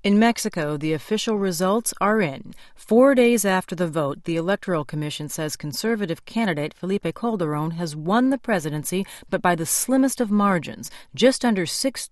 In Mexico, the official results are in. 4 days after the vote, the Electoral Commission says conservative candidate Felipe Calderón has won the presidency, but by the slimmest of margins, just under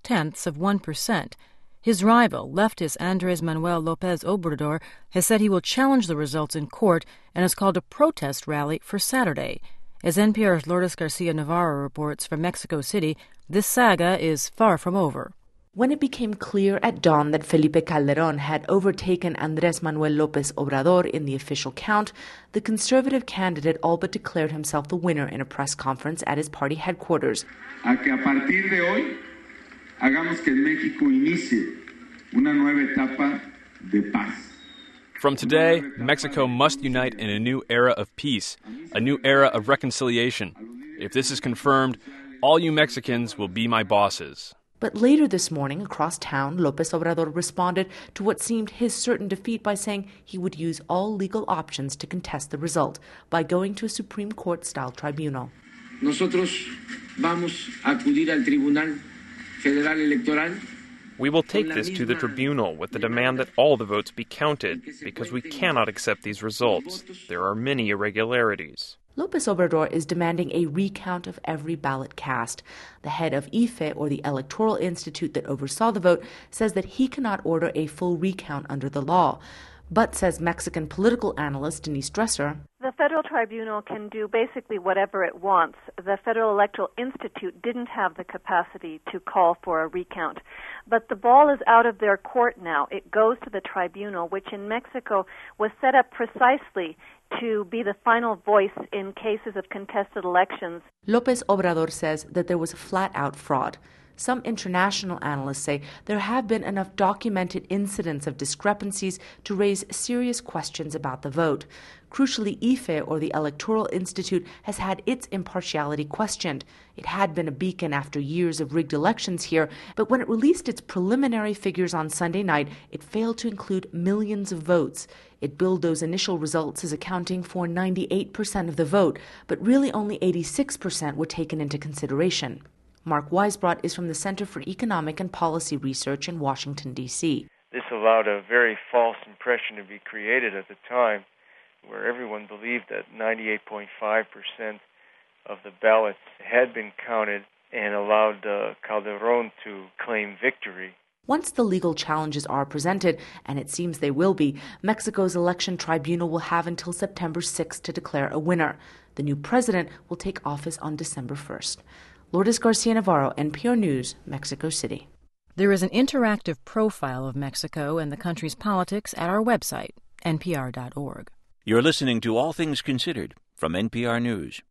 0.6%. His rival, leftist Andrés Manuel López Obrador, has said he will challenge the results in court and has called a protest rally for Saturday. As NPR's Lourdes Garcia Navarro reports from Mexico City, this saga is far from over. When it became clear at dawn that Felipe Calderón had overtaken Andrés Manuel López Obrador in the official count, the conservative candidate all but declared himself the winner in a press conference at his party headquarters. A que a partir de hoy hagamos que en México inicie una nueva etapa de paz. From today, Mexico must unite in a new era of peace, a new era of reconciliation. If this is confirmed, all you Mexicans will be my bosses. But later this morning, across town, López Obrador responded to what seemed his certain defeat by saying he would use all legal options to contest the result by going to a Supreme Court-style tribunal. Nosotros vamos a acudir al Tribunal Federal Electoral. We will take this to the tribunal with the demand that all the votes be counted, because we cannot accept these results. There are many irregularities. López Obrador is demanding a recount of every ballot cast. The head of IFE, or the Electoral Institute that oversaw the vote, says that he cannot order a full recount under the law. But, says Mexican political analyst Denise Dresser, the Federal Tribunal can do basically whatever it wants. The Federal Electoral Institute didn't have the capacity to call for a recount. But the ball is out of their court now. It goes to the tribunal, which in Mexico was set up precisely to be the final voice in cases of contested elections. López Obrador says that there was flat-out fraud. Some international analysts say there have been enough documented incidents of discrepancies to raise serious questions about the vote. Crucially, IFE, or the Electoral Institute, has had its impartiality questioned. It had been a beacon after years of rigged elections here, but when it released its preliminary figures on Sunday night, it failed to include millions of votes. It billed those initial results as accounting for 98% of the vote, but really only 86% were taken into consideration. Mark Weisbrot is from the Center for Economic and Policy Research in Washington, D.C. This allowed a very false impression to be created at the time, where everyone believed that 98.5% of the ballots had been counted and allowed Calderón to claim victory. Once the legal challenges are presented, and it seems they will be, Mexico's election tribunal will have until September 6th to declare a winner. The new president will take office on December 1st. Lourdes Garcia Navarro, NPR News, Mexico City. There is an interactive profile of Mexico and the country's politics at our website, npr.org. You're listening to All Things Considered from NPR News.